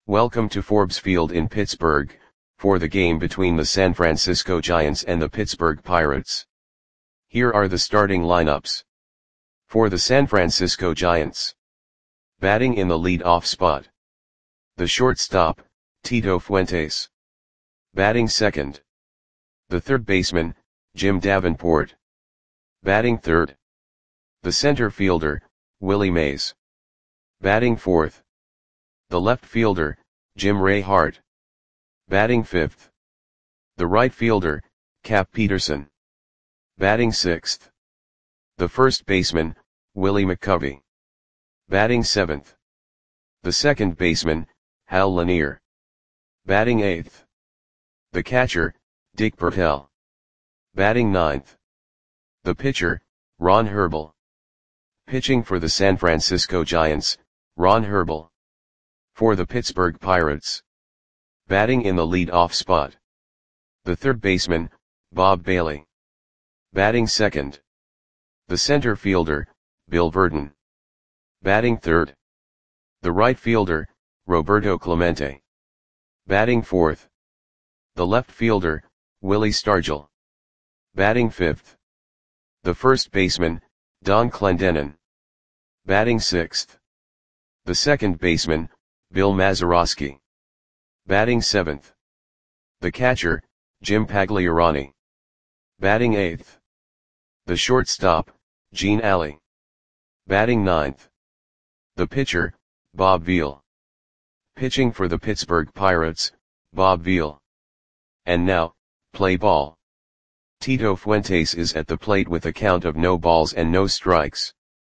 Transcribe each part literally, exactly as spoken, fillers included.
Welcome to Forbes Field in Pittsburgh, for the game between the San Francisco Giants and the Pittsburgh Pirates. Here are the starting lineups. For the San Francisco Giants. Batting in the lead-off spot. The shortstop, Tito Fuentes. Batting second. The third baseman, Jim Davenport. Batting third. The center fielder, Willie Mays. Batting fourth. The left fielder, Jim Ray Hart. Batting fifth. The right fielder, Cap Peterson. Batting sixth. The first baseman, Willie McCovey. Batting seventh. The second baseman, Hal Lanier. Batting eighth. The catcher, Dick Bertel. Batting ninth. The pitcher, Ron Herbel. Pitching for the San Francisco Giants, Ron Herbel. For the Pittsburgh Pirates. Batting in the lead-off spot. The third baseman, Bob Bailey. Batting second. The center fielder, Bill Verdon. Batting third. The right fielder, Roberto Clemente. Batting fourth. The left fielder, Willie Stargell. Batting fifth. The first baseman, Don Clendenon. Batting sixth. The second baseman, Bill Mazeroski. Batting seventh. The catcher, Jim Pagliarani. Batting eighth. The shortstop, Gene Alley. Batting ninth. The pitcher, Bob Veal. Pitching for the Pittsburgh Pirates, Bob Veal. And now, play ball. Tito Fuentes is at the plate with a count of no balls and no strikes.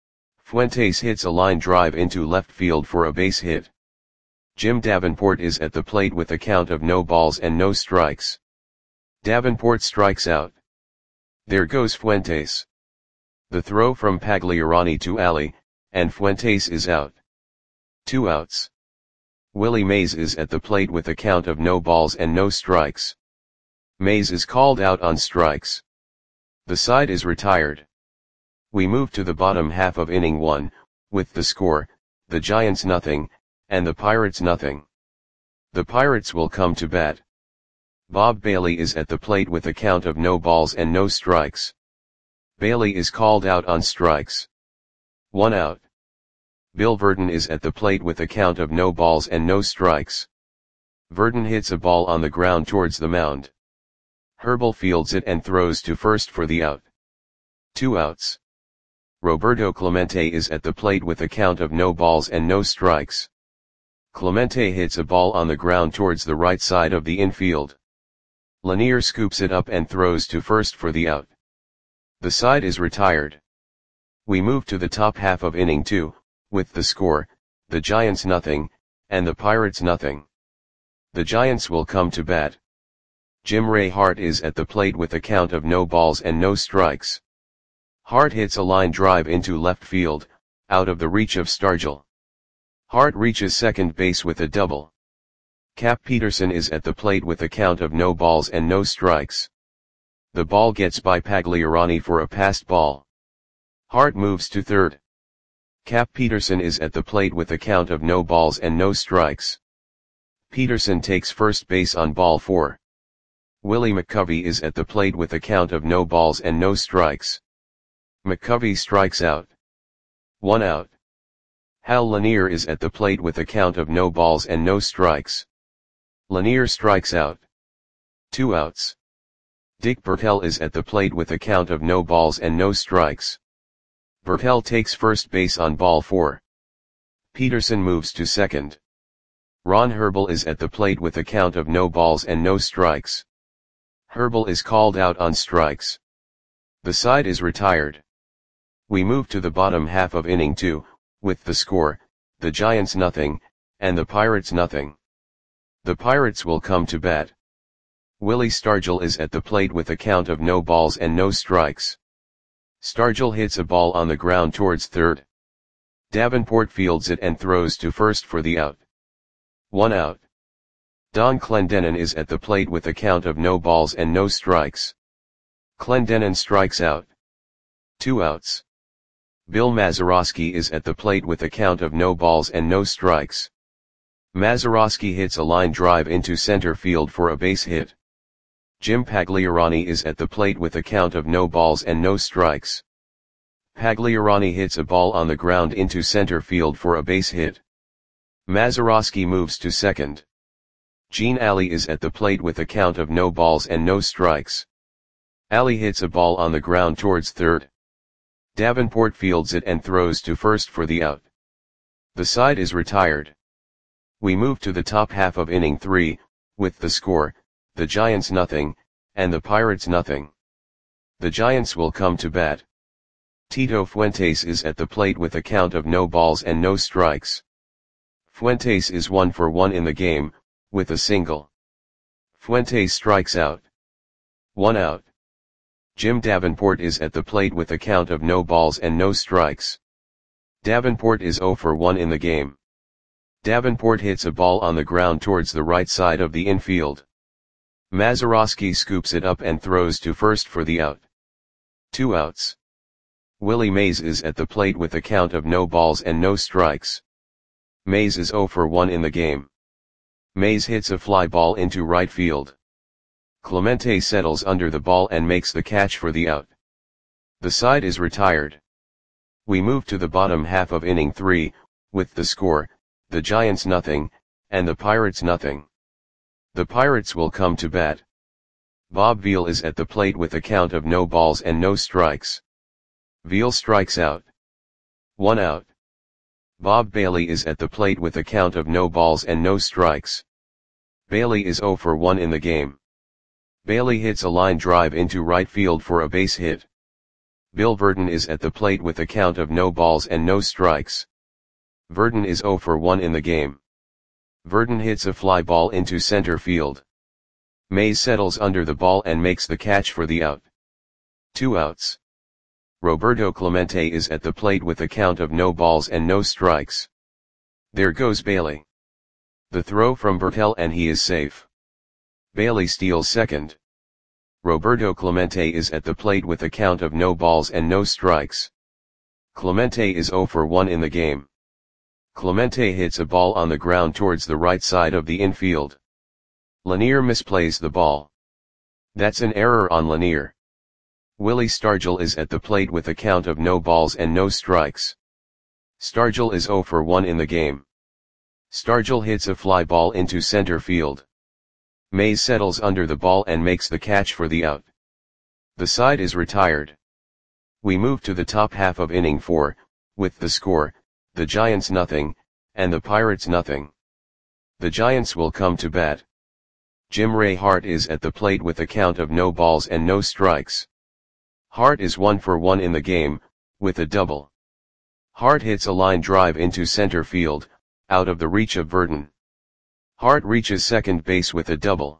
Fuentes hits a line drive into left field for a base hit. Jim Davenport is at the plate with a count of no balls and no strikes. Davenport strikes out. There goes Fuentes. The throw from Pagliarani to Alley, and Fuentes is out. Two outs. Willie Mays is at the plate with a count of no balls and no strikes. Mays is called out on strikes. The side is retired. We move to the bottom half of inning one, with the score, the Giants nothing, and the Pirates nothing. The Pirates will come to bat. Bob Bailey is at the plate with a count of no balls and no strikes. Bailey is called out on strikes. One out. Bill Verdon is at the plate with a count of no balls and no strikes. Verdon hits a ball on the ground towards the mound. Herbel fields it and throws to first for the out. Two outs. Roberto Clemente is at the plate with a count of no balls and no strikes. Clemente hits a ball on the ground towards the right side of the infield. Lanier scoops it up and throws to first for the out. The side is retired. We move to the top half of inning two, with the score, the Giants nothing, and the Pirates nothing. The Giants will come to bat. Jim Ray Hart is at the plate with a count of no balls and no strikes. Hart hits a line drive into left field, out of the reach of Stargell. Hart reaches second base with a double. Cap Peterson is at the plate with a count of no balls and no strikes. The ball gets by Pagliarani for a passed ball. Hart moves to third. Cap Peterson is at the plate with a count of no balls and no strikes. Peterson takes first base on ball four. Willie McCovey is at the plate with a count of no balls and no strikes. McCovey strikes out. One out. Hal Lanier is at the plate with a count of no balls and no strikes. Lanier strikes out. Two outs. Dick Bertel is at the plate with a count of no balls and no strikes. Bertel takes first base on ball four. Peterson moves to second. Ron Herbel is at the plate with a count of no balls and no strikes. Herbel is called out on strikes. The side is retired. We move to the bottom half of inning two, with the score, the Giants nothing, and the Pirates nothing. The Pirates will come to bat. Willie Stargell is at the plate with a count of no balls and no strikes. Stargell hits a ball on the ground towards third. Davenport fields it and throws to first for the out. One out. Don Clendenon is at the plate with a count of no balls and no strikes. Clendenon strikes out. Two outs. Bill Mazeroski is at the plate with a count of no balls and no strikes. Mazeroski hits a line drive into center field for a base hit. Jim Pagliarani is at the plate with a count of no balls and no strikes. Pagliarani hits a ball on the ground into center field for a base hit. Mazeroski moves to second. Gene Ali is at the plate with a count of no balls and no strikes. Ali hits a ball on the ground towards third. Davenport fields it and throws to first for the out. The side is retired. We move to the top half of inning three, with the score, the Giants nothing, and the Pirates nothing. The Giants will come to bat. Tito Fuentes is at the plate with a count of no balls and no strikes. Fuentes is one for one in the game, with a single. Fuentes strikes out. One out. Jim Davenport is at the plate with a count of no balls and no strikes. Davenport is zero for one in the game. Davenport hits a ball on the ground towards the right side of the infield. Mazeroski scoops it up and throws to first for the out. Two outs. Willie Mays is at the plate with a count of no balls and no strikes. Mays is zero for one in the game. Mays hits a fly ball into right field. Clemente settles under the ball and makes the catch for the out. The side is retired. We move to the bottom half of inning three, with the score, the Giants nothing, and the Pirates nothing. The Pirates will come to bat. Bob Veal is at the plate with a count of no balls and no strikes. Veal strikes out. One out. Bob Bailey is at the plate with a count of no balls and no strikes. Bailey is zero for one in the game. Bailey hits a line drive into right field for a base hit. Bill Verdon is at the plate with a count of no balls and no strikes. Verdon is zero for one in the game. Verdon hits a fly ball into center field. Mays settles under the ball and makes the catch for the out. Two outs. Roberto Clemente is at the plate with a count of no balls and no strikes. There goes Bailey. The throw from Bertel and he is safe. Bailey steals second. Roberto Clemente is at the plate with a count of no balls and no strikes. Clemente is zero for one in the game. Clemente hits a ball on the ground towards the right side of the infield. Lanier misplays the ball. That's an error on Lanier. Willie Stargell is at the plate with a count of no balls and no strikes. Stargell is zero for one in the game. Stargell hits a fly ball into center field. Mays settles under the ball and makes the catch for the out. The side is retired. We move to the top half of inning four, with the score, the Giants nothing, and the Pirates nothing. The Giants will come to bat. Jim Ray Hart is at the plate with a count of no balls and no strikes. Hart is one for one in the game, with a double. Hart hits a line drive into center field, out of the reach of Verdon. Hart reaches second base with a double.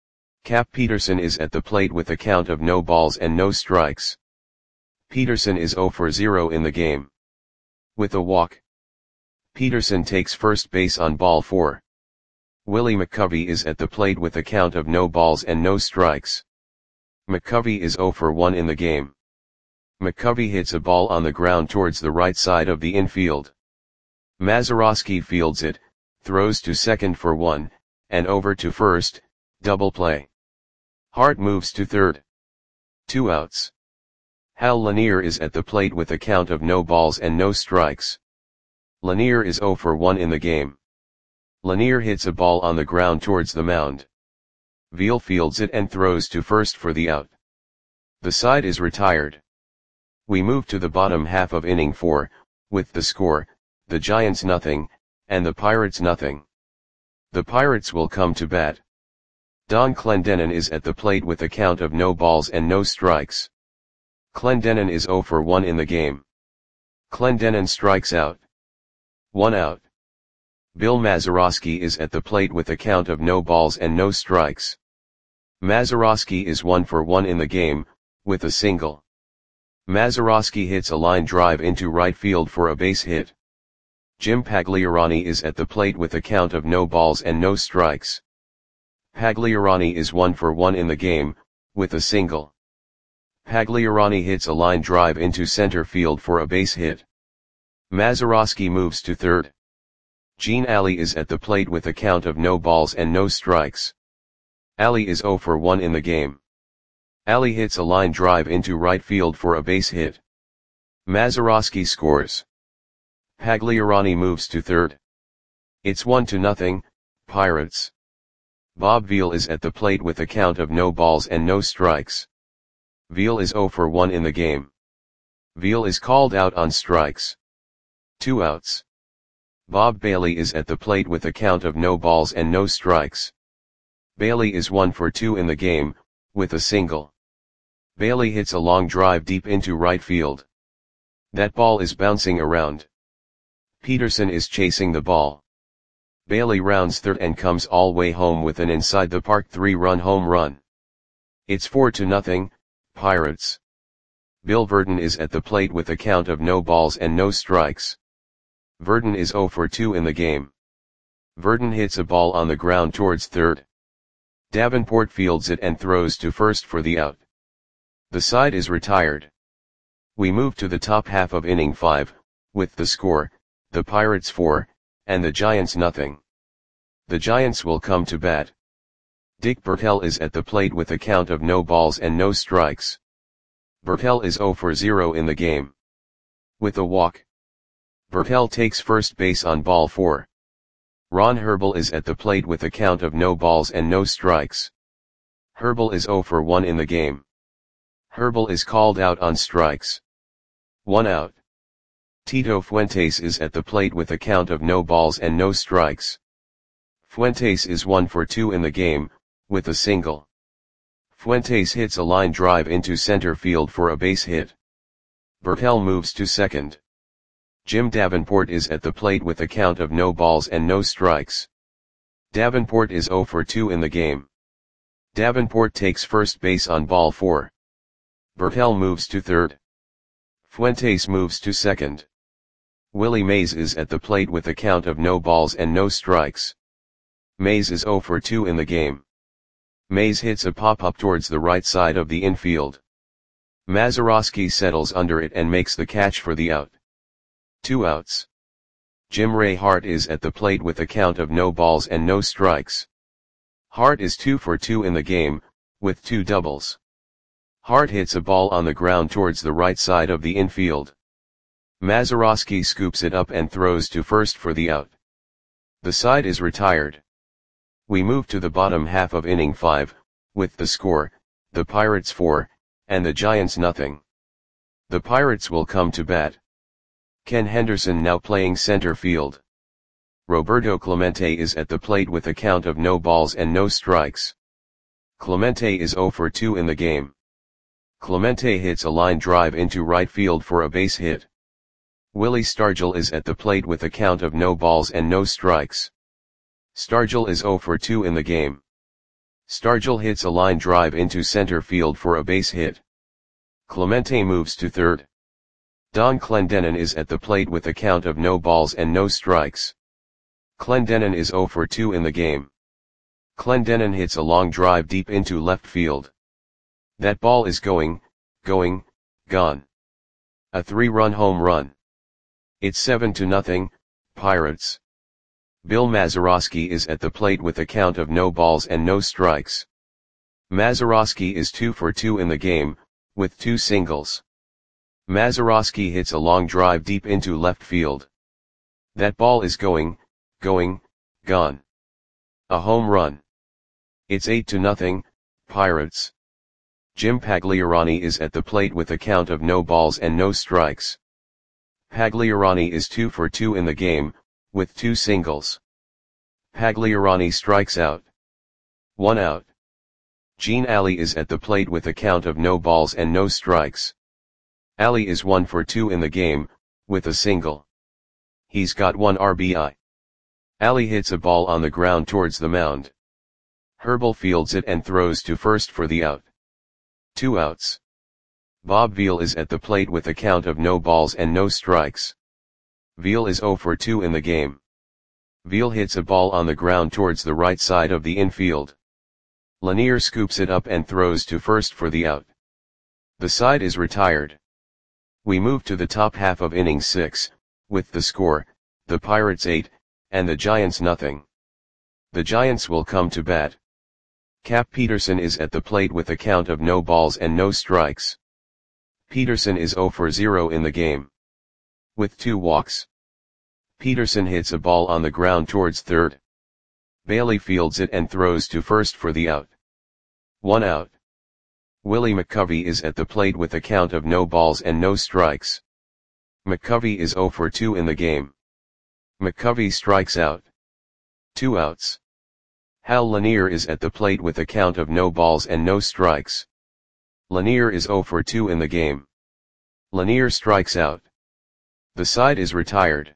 Cap Peterson is at the plate with a count of no balls and no strikes. Peterson is zero for zero in the game. With a walk. Peterson takes first base on ball four. Willie McCovey is at the plate with a count of no balls and no strikes. McCovey is zero for one in the game. McCovey hits a ball on the ground towards the right side of the infield. Mazeroski fields it, throws to second for one, and over to first, double play. Hart moves to third. Two outs. Hal Lanier is at the plate with a count of no balls and no strikes. Lanier is zero for one in the game. Lanier hits a ball on the ground towards the mound. Veal fields it and throws to first for the out. The side is retired. We move to the bottom half of inning four, with the score, the Giants nothing, and the Pirates nothing. The Pirates will come to bat. Don Clendenon is at the plate with a count of no balls and no strikes. Clendenon is zero for one in the game. Clendenon strikes out. One out. Bill Mazeroski is at the plate with a count of no balls and no strikes. Mazeroski is one for one in the game, with a single. Mazeroski hits a line drive into right field for a base hit. Jim Pagliarani is at the plate with a count of no balls and no strikes. Pagliarani is one for one in the game, with a single. Pagliarani hits a line drive into center field for a base hit. Mazeroski moves to third. Gene Ali is at the plate with a count of no balls and no strikes. Ali is zero for one in the game. Ali hits a line drive into right field for a base hit. Mazeroski scores. Pagliarani moves to third. It's one to nothing, Pirates. Bob Veal is at the plate with a count of no balls and no strikes. Veal is zero for one in the game. Veal is called out on strikes. Two outs. Bob Bailey is at the plate with a count of no balls and no strikes. Bailey is one for two in the game, with a single. Bailey hits a long drive deep into right field. That ball is bouncing around. Peterson is chasing the ball. Bailey rounds third and comes all way home with an inside the park three-run home run. It's four to nothing, Pirates. Bill Verdon is at the plate with a count of no balls and no strikes. Verdon is zero for two in the game. Verdon hits a ball on the ground towards third. Davenport fields it and throws to first for the out. The side is retired. We move to the top half of inning five, with the score, the Pirates four, and the Giants nothing. The Giants will come to bat. Dick Bertel is at the plate with a count of no balls and no strikes. Bertel is zero for zero in the game. With a walk. Bertel takes first base on ball four. Ron Herbel is at the plate with a count of no balls and no strikes. Herbel is zero for one in the game. Herbel is called out on strikes. One out. Tito Fuentes is at the plate with a count of no balls and no strikes. Fuentes is one for two in the game, with a single. Fuentes hits a line drive into center field for a base hit. Bertel moves to second. Jim Davenport is at the plate with a count of no balls and no strikes. Davenport is zero for two in the game. Davenport takes first base on ball four. Bertel moves to third. Fuentes moves to second. Willie Mays is at the plate with a count of no balls and no strikes. Mays is zero for two in the game. Mays hits a pop-up towards the right side of the infield. Mazeroski settles under it and makes the catch for the out. Two outs. Jim Ray Hart is at the plate with a count of no balls and no strikes. Hart is two for two in the game, with two doubles. Hart hits a ball on the ground towards the right side of the infield. Mazeroski scoops it up and throws to first for the out. The side is retired. We move to the bottom half of inning five, with the score, the Pirates four, and the Giants nothing. The Pirates will come to bat. Ken Henderson now playing center field. Roberto Clemente is at the plate with a count of no balls and no strikes. Clemente is zero for two in the game. Clemente hits a line drive into right field for a base hit. Willie Stargell is at the plate with a count of no balls and no strikes. Stargell is zero for two in the game. Stargell hits a line drive into center field for a base hit. Clemente moves to third. Don Clendenon is at the plate with a count of no balls and no strikes. Clendenon is zero for two in the game. Clendenon hits a long drive deep into left field. That ball is going, going, gone. A three-run home run. It's seven to nothing, Pirates. Bill Mazeroski is at the plate with a count of no balls and no strikes. Mazeroski is two for two in the game, with two singles. Mazeroski hits a long drive deep into left field. That ball is going, going, gone. A home run. It's eight to nothing, Pirates. Jim Pagliarani is at the plate with a count of no balls and no strikes. Pagliarani is two for two in the game, with two singles. Pagliarani strikes out. One out. Gene Ali is at the plate with a count of no balls and no strikes. Ali is one for two in the game, with a single. He's got one R B I. Ali hits a ball on the ground towards the mound. Herbel fields it and throws to first for the out. Two outs. Bob Veal is at the plate with a count of no balls and no strikes. Veal is zero for two in the game. Veal hits a ball on the ground towards the right side of the infield. Lanier scoops it up and throws to first for the out. The side is retired. We move to the top half of inning six, with the score, the Pirates eight, and the Giants nothing. The Giants will come to bat. Cap Peterson is at the plate with a count of no balls and no strikes. Peterson is zero for zero in the game. With two walks. Peterson hits a ball on the ground towards third. Bailey fields it and throws to first for the out. One out. Willie McCovey is at the plate with a count of no balls and no strikes. McCovey is zero for two in the game. McCovey strikes out. Two outs. Hal Lanier is at the plate with a count of no balls and no strikes. Lanier is zero for two in the game. Lanier strikes out. The side is retired.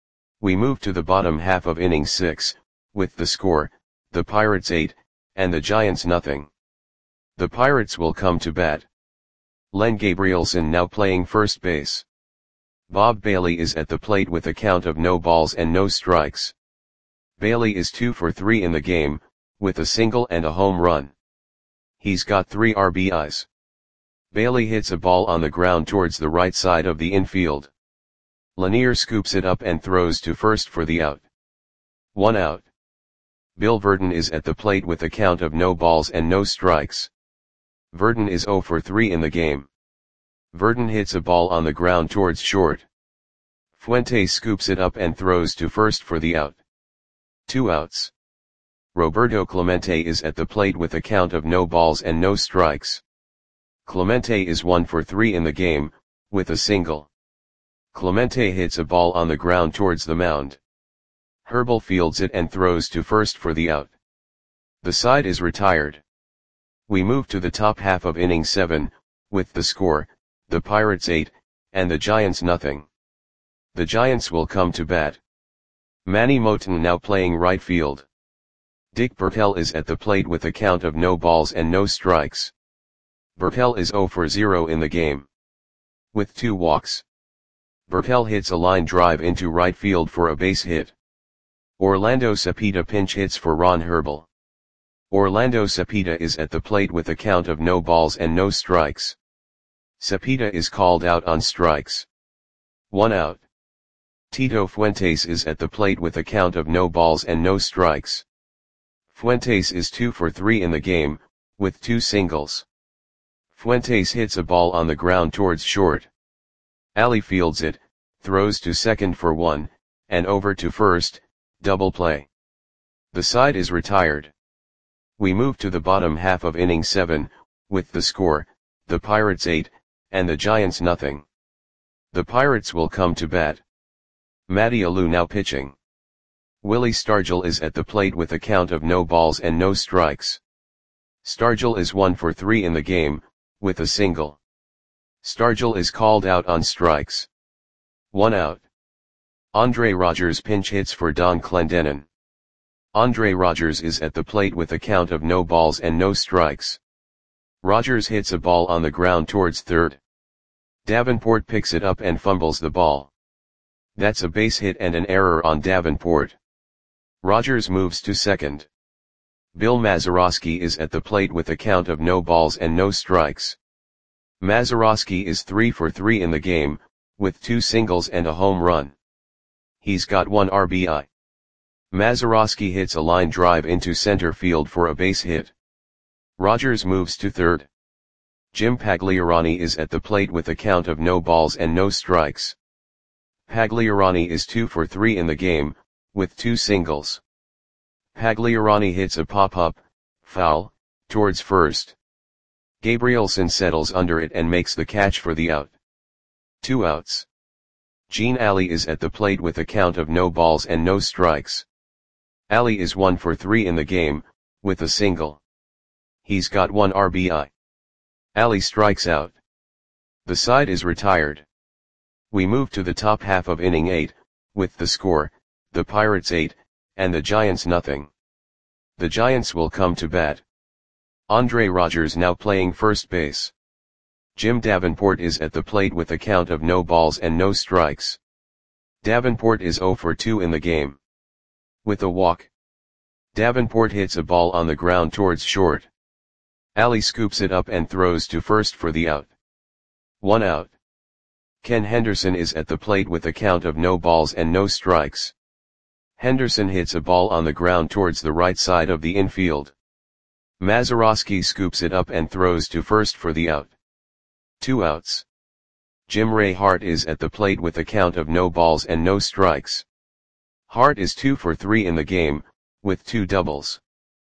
We move to the bottom half of inning six, with the score, the Pirates eight, and the Giants nothing. The Pirates will come to bat. Len Gabrielson now playing first base. Bob Bailey is at the plate with a count of no balls and no strikes. Bailey is two for three in the game, with a single and a home run. He's got three R B Is. Bailey hits a ball on the ground towards the right side of the infield. Lanier scoops it up and throws to first for the out. One out. Bill Verdon is at the plate with a count of no balls and no strikes. Verdon is zero for three in the game. Verdon hits a ball on the ground towards short. Fuentes scoops it up and throws to first for the out. Two outs. Roberto Clemente is at the plate with a count of no balls and no strikes. Clemente is one for three in the game, with a single. Clemente hits a ball on the ground towards the mound. Herbal fields it and throws to first for the out. The side is retired. We move to the top half of inning seven, with the score, the Pirates eight, and the Giants nothing. The Giants will come to bat. Manny Moten now playing right field. Dick Bertel is at the plate with a count of no balls and no strikes. Bertel is zero for zero in the game. With two walks. Bertel hits a line drive into right field for a base hit. Orlando Cepeda pinch hits for Ron Herbal. Orlando Cepeda is at the plate with a count of no balls and no strikes. Cepeda is called out on strikes. One out. Tito Fuentes is at the plate with a count of no balls and no strikes. Fuentes is two for three in the game, with two singles. Fuentes hits a ball on the ground towards short. Ali fields it, throws to second for one, and over to first, double play. The side is retired. We move to the bottom half of inning seven, with the score, the Pirates eight, and the Giants nothing. The Pirates will come to bat. Matty Alou now pitching. Willie Stargell is at the plate with a count of no balls and no strikes. Stargell is one for three in the game, with a single. Stargell is called out on strikes. One out. Andre Rogers pinch hits for Don Clendenon. Andre Rogers is at the plate with a count of no balls and no strikes. Rogers hits a ball on the ground towards third. Davenport picks it up and fumbles the ball. That's a base hit and an error on Davenport. Rogers moves to second. Bill Mazeroski is at the plate with a count of no balls and no strikes. Mazeroski is three for three in the game, with two singles and a home run. He's got one R B I. Mazeroski hits a line drive into center field for a base hit. Rogers moves to third. Jim Pagliarani is at the plate with a count of no balls and no strikes. Pagliarani is two for three in the game, with two singles. Pagliarani hits a pop-up, foul, towards first. Gabrielson settles under it and makes the catch for the out. Two outs. Gene Ali is at the plate with a count of no balls and no strikes. Ali is one for three in the game, with a single. He's got one R B I. Ali strikes out. The side is retired. We move to the top half of inning eight, with the score, the Pirates eight, and the Giants nothing. The Giants will come to bat. Andre Rogers now playing first base. Jim Davenport is at the plate with a count of no balls and no strikes. Davenport is zero for two in the game. With a walk. Davenport hits a ball on the ground towards short. Ali scoops it up and throws to first for the out. One out. Ken Henderson is at the plate with a count of no balls and no strikes. Henderson hits a ball on the ground towards the right side of the infield. Mazeroski scoops it up and throws to first for the out. Two outs. Jim Ray Hart is at the plate with a count of no balls and no strikes. Hart is two for three in the game, with two doubles.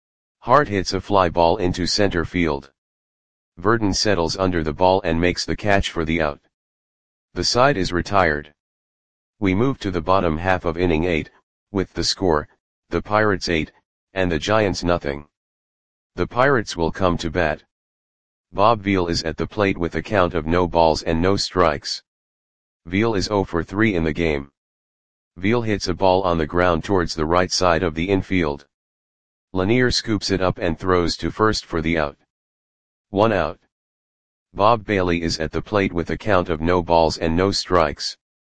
Hart hits a fly ball into center field. Verdon settles under the ball and makes the catch for the out. The side is retired. We move to the bottom half of inning eight, with the score, the Pirates eight, and the Giants nothing. The Pirates will come to bat. Bob Veal is at the plate with a count of no balls and no strikes. Veal is zero for three in the game. Veal hits a ball on the ground towards the right side of the infield. Lanier scoops it up and throws to first for the out. One out. Bob Bailey is at the plate with a count of no balls and no strikes.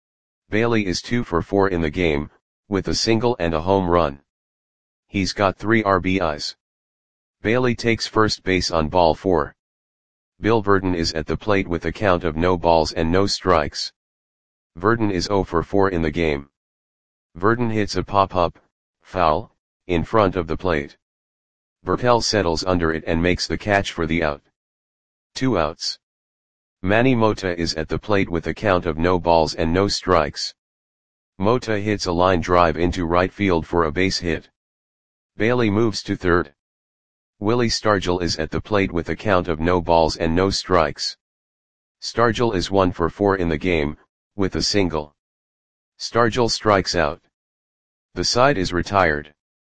Bailey is two for four in the game, with a single and a home run. He's got three R B Is. Bailey takes first base on ball four. Bill Verdon is at the plate with a count of no balls and no strikes. Verdon is zero for four in the game. Verdon hits a pop-up, foul, in front of the plate. Burkell settles under it and makes the catch for the out. Two outs. Manny Mota is at the plate with a count of no balls and no strikes. Mota hits a line drive into right field for a base hit. Bailey moves to third. Willie Stargell is at the plate with a count of no balls and no strikes. Stargell is one for four in the game, with a single. Stargell strikes out. The side is retired.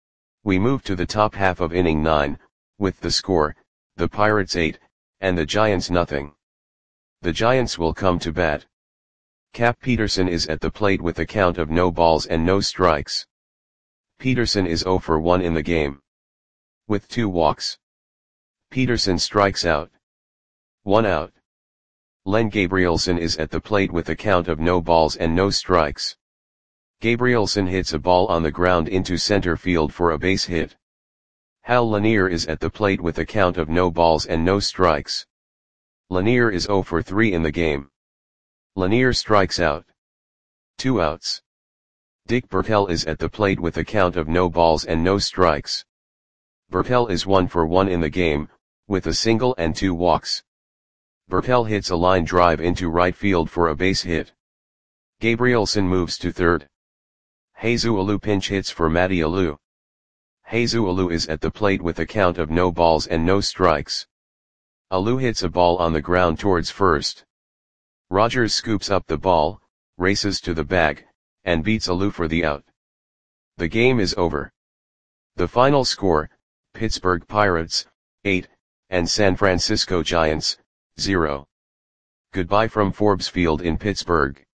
We move to the top half of inning nine, with the score, the Pirates eight, and the Giants nothing. The Giants will come to bat. Cap Peterson is at the plate with a count of no balls and no strikes. Peterson is zero for one in the game. With two walks. Peterson strikes out. One out. Len Gabrielson is at the plate with a count of no balls and no strikes. Gabrielson hits a ball on the ground into center field for a base hit. Hal Lanier is at the plate with a count of no balls and no strikes. Lanier is zero for three in the game. Lanier strikes out. Two outs. Dick Burkell is at the plate with a count of no balls and no strikes. Burkell is one for one in the game, with a single and two walks. Burkell hits a line drive into right field for a base hit. Gabrielson moves to third. Jesus Alou pinch hits for Matty Alou. Jesus Alou is at the plate with a count of no balls and no strikes. Alou hits a ball on the ground towards first. Rogers scoops up the ball, races to the bag, and beats Alou for the out. The game is over. The final score, Pittsburgh Pirates, eight, and San Francisco Giants, zero. Goodbye from Forbes Field in Pittsburgh.